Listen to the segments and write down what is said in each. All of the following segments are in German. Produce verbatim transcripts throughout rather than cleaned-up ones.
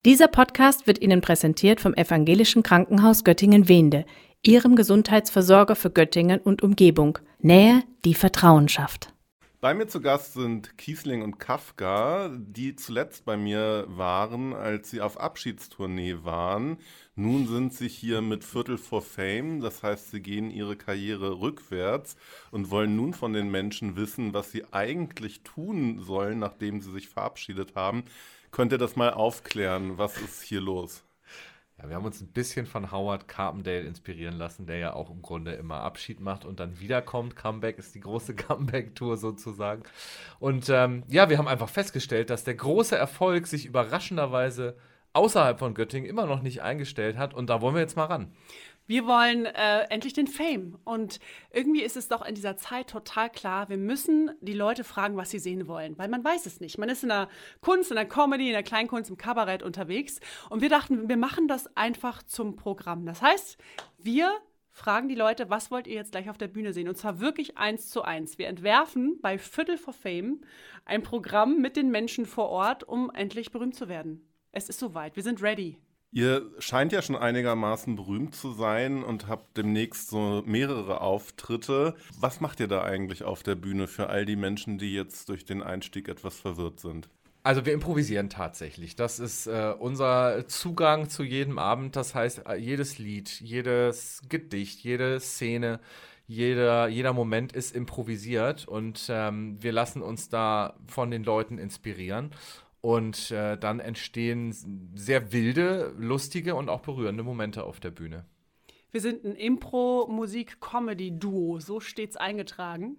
Dieser Podcast wird Ihnen präsentiert vom Evangelischen Krankenhaus Göttingen-Wehnde, Ihrem Gesundheitsversorger für Göttingen und Umgebung. Nähe, die Vertrauen schafft. Bei mir zu Gast sind Kiesling und Kafka, die zuletzt bei mir waren, als sie auf Abschiedstournee waren. Nun sind sie hier mit Viertel for Fame, das heißt, sie gehen ihre Karriere rückwärts und wollen nun von den Menschen wissen, was sie eigentlich tun sollen, nachdem sie sich verabschiedet haben. Könnt ihr das mal aufklären? Was ist hier los? Ja, wir haben uns ein bisschen von Howard Carpendale inspirieren lassen, der ja auch im Grunde immer Abschied macht und dann wiederkommt. Comeback ist die große Comeback-Tour sozusagen. Und ähm, ja, wir haben einfach festgestellt, dass der große Erfolg sich überraschenderweise außerhalb von Göttingen immer noch nicht eingestellt hat. Und da wollen wir jetzt mal ran. Wir wollen äh, endlich den Fame. Und irgendwie ist es doch in dieser Zeit total klar, wir müssen die Leute fragen, was sie sehen wollen. Weil man weiß es nicht. Man ist in der Kunst, in der Comedy, in der Kleinkunst, im Kabarett unterwegs. Und wir dachten, wir machen das einfach zum Programm. Das heißt, wir fragen die Leute, was wollt ihr jetzt gleich auf der Bühne sehen? Und zwar wirklich eins zu eins. Wir entwerfen bei Viertel for Fame ein Programm mit den Menschen vor Ort, um endlich berühmt zu werden. Es ist soweit. Wir sind ready. Ihr scheint ja schon einigermaßen berühmt zu sein und habt demnächst so mehrere Auftritte. Was macht ihr da eigentlich auf der Bühne für all die Menschen, die jetzt durch den Einstieg etwas verwirrt sind? Also wir improvisieren tatsächlich. Das ist äh, unser Zugang zu jedem Abend. Das heißt, jedes Lied, jedes Gedicht, jede Szene, jeder, jeder Moment ist improvisiert. Und ähm, wir lassen uns da von den Leuten inspirieren. Und äh, dann entstehen sehr wilde, lustige und auch berührende Momente auf der Bühne. Wir sind ein Impro-Musik-Comedy-Duo, so steht's eingetragen.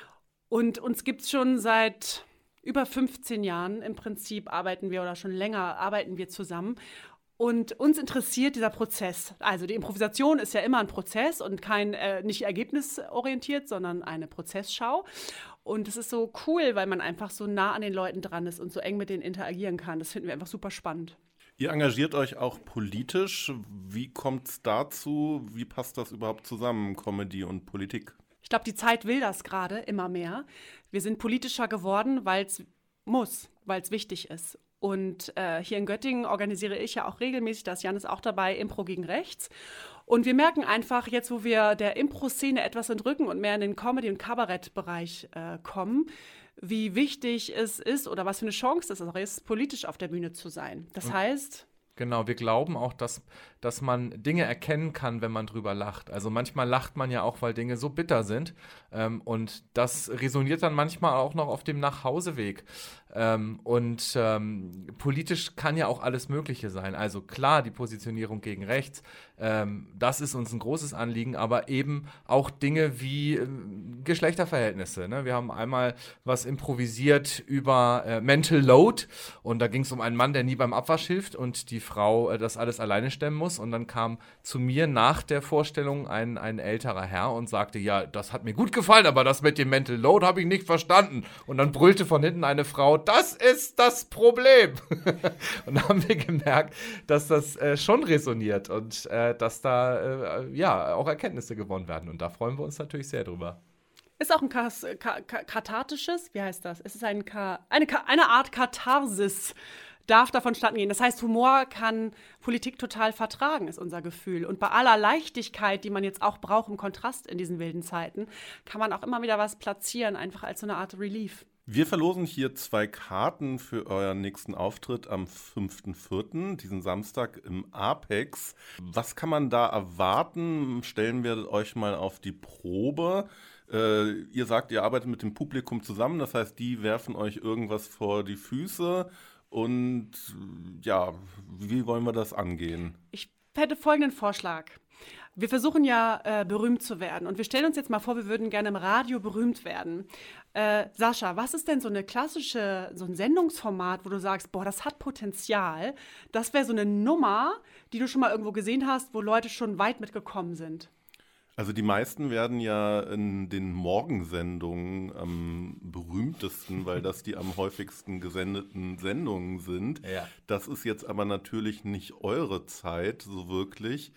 Und uns gibt's schon seit über fünfzehn Jahren. Im Prinzip arbeiten wir oder schon länger arbeiten wir zusammen. Und uns interessiert dieser Prozess. Also die Improvisation ist ja immer ein Prozess und kein äh, nicht ergebnisorientiert, sondern eine Prozessschau. Und es ist so cool, weil man einfach so nah an den Leuten dran ist und so eng mit denen interagieren kann. Das finden wir einfach super spannend. Ihr engagiert euch auch politisch. Wie kommt es dazu? Wie passt das überhaupt zusammen, Comedy und Politik? Ich glaube, die Zeit will das gerade immer mehr. Wir sind politischer geworden, weil es muss, weil es wichtig ist. Und äh, hier in Göttingen organisiere ich ja auch regelmäßig, da ist Jan ist auch dabei, Impro gegen Rechts. Und wir merken einfach, jetzt wo wir der Impro-Szene etwas entrücken und mehr in den Comedy- und Kabarettbereich äh, kommen, wie wichtig es ist oder was für eine Chance es auch ist, politisch auf der Bühne zu sein. Das Und heißt... Genau, wir glauben auch, dass, dass man Dinge erkennen kann, wenn man drüber lacht. Also manchmal lacht man ja auch, weil Dinge so bitter sind. Ähm, und das resoniert dann manchmal auch noch auf dem Nachhauseweg. Ähm, und ähm, politisch kann ja auch alles Mögliche sein. Also klar, die Positionierung gegen rechts, ähm, das ist uns ein großes Anliegen, aber eben auch Dinge wie äh, Geschlechterverhältnisse. Ne? Wir haben einmal was improvisiert über äh, Mental Load und da ging es um einen Mann, der nie beim Abwasch hilft und die Frau äh, das alles alleine stemmen muss. Und dann kam zu mir nach der Vorstellung ein, ein älterer Herr und sagte, ja, das hat mir gut gefallen, aber das mit dem Mental Load habe ich nicht verstanden. Und dann brüllte von hinten eine Frau, das ist das Problem. Und da haben wir gemerkt, dass das äh, schon resoniert und äh, dass da äh, ja auch Erkenntnisse gewonnen werden. Und da freuen wir uns natürlich sehr drüber. Ist auch ein Kas- ka- ka- kathartisches, wie heißt das? Es ist ein Ka- eine, Ka- eine Art Katharsis, darf davon statten gehen. Das heißt, Humor kann Politik total vertragen, ist unser Gefühl. Und bei aller Leichtigkeit, die man jetzt auch braucht im Kontrast in diesen wilden Zeiten, kann man auch immer wieder was platzieren, einfach als so eine Art Relief. Wir verlosen hier zwei Karten für euren nächsten Auftritt am fünften vierten, diesen Samstag im Apex. Was kann man da erwarten? Stellen wir euch mal auf die Probe. Äh, ihr sagt, ihr arbeitet mit dem Publikum zusammen, das heißt, die werfen euch irgendwas vor die Füße. Und ja, wie wollen wir das angehen? Ich hätte folgenden Vorschlag. Wir versuchen ja, äh, berühmt zu werden. Und wir stellen uns jetzt mal vor, wir würden gerne im Radio berühmt werden. Äh, Sascha, was ist denn so eine klassische, so ein Sendungsformat, wo du sagst, boah, das hat Potenzial? Das wäre so eine Nummer, die du schon mal irgendwo gesehen hast, wo Leute schon weit mitgekommen sind. Also die meisten werden ja in den Morgensendungen am berühmtesten, weil das die am häufigsten gesendeten Sendungen sind. Ja. Das ist jetzt aber natürlich nicht eure Zeit, so wirklich.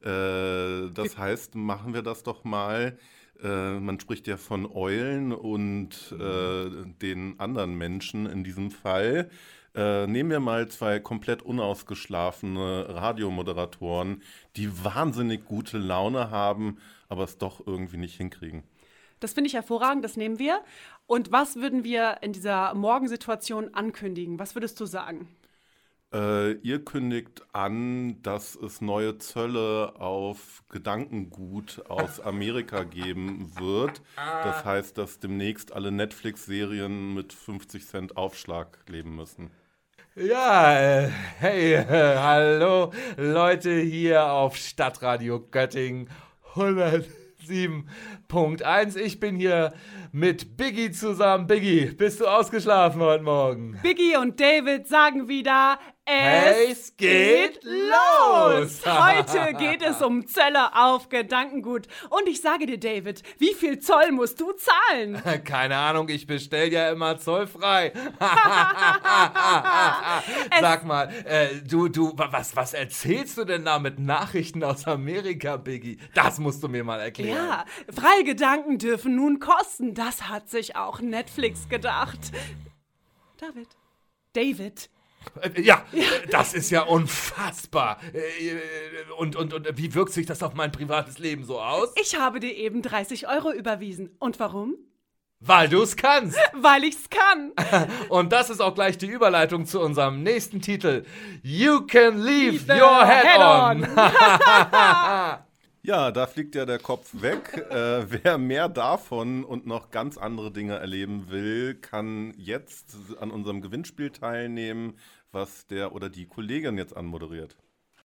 Äh, das heißt, machen wir das doch mal. Äh, man spricht ja von Eulen und äh, den anderen Menschen in diesem Fall. Äh, nehmen wir mal zwei komplett unausgeschlafene Radiomoderatoren, die wahnsinnig gute Laune haben, aber es doch irgendwie nicht hinkriegen. Das finde ich hervorragend, das nehmen wir. Und was würden wir in dieser Morgensituation ankündigen? Was würdest du sagen? Äh, ihr kündigt an, dass es neue Zölle auf Gedankengut aus Amerika geben wird. Das heißt, dass demnächst alle Netflix-Serien mit fünfzig Cent Aufschlag leben müssen. Ja, äh, hey, äh, hallo Leute hier auf Stadtradio Göttingen hundertsieben Punkt eins. Ich bin hier mit Biggie zusammen. Biggie, bist du ausgeschlafen heute Morgen? Biggie und David sagen wieder, Es geht los! Heute geht es um Zölle auf Gedankengut. Und ich sage dir, David, wie viel Zoll musst du zahlen? Keine Ahnung, ich bestell ja immer zollfrei. Sag mal, äh, du, du, was, was erzählst du denn da mit Nachrichten aus Amerika, Biggie? Das musst du mir mal erklären. Ja, freie Gedanken dürfen nun kosten. Das hat sich auch Netflix gedacht. David. David. Äh, Ja, ja, das ist ja unfassbar. Äh, Und, und, und wie wirkt sich das auf mein privates Leben so aus? Ich habe dir eben dreißig Euro überwiesen. Und warum? Weil du es kannst. Weil ich's kann. Und das ist auch gleich die Überleitung zu unserem nächsten Titel. You can leave The your head, head on. on. Ja, da fliegt ja der Kopf weg. Äh, wer mehr davon und noch ganz andere Dinge erleben will, kann jetzt an unserem Gewinnspiel teilnehmen, was der oder die Kollegin jetzt anmoderiert.